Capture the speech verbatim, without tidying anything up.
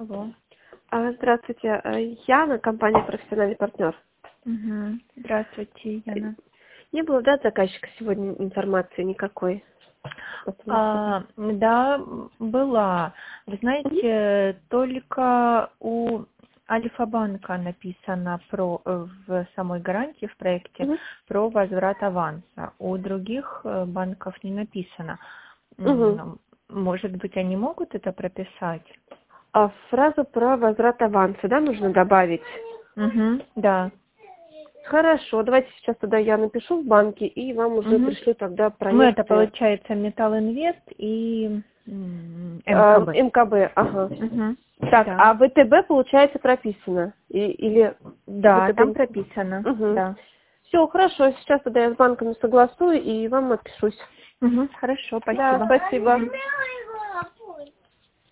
Алло. А, Здравствуйте, э, Яна, компания «Профессиональный партнер». Угу. Здравствуйте, Яна. Не было, да, от заказчика сегодня информации никакой? А, да, была. Вы знаете, только у Альфа-банка написано про э, в самой гарантии в проекте Угу. про возврат аванса. У других э, банков не написано. Угу. М, Может быть, они могут это прописать? А фразу про возврат аванса, да, нужно добавить? Угу. Да. Хорошо, давайте сейчас тогда я напишу в банке и вам уже Угу. пришлю тогда Ну, это проекты. получается Металл Инвест и м, Э, МКБ. МКБ, ага. Угу. Так, Да. а ВТБ, получается, прописано? И, или Да, там ВТБ? прописано. Угу. Да. Все, хорошо, сейчас тогда я с банками согласую и вам отпишусь. Угу. Хорошо, Да, спасибо. спасибо.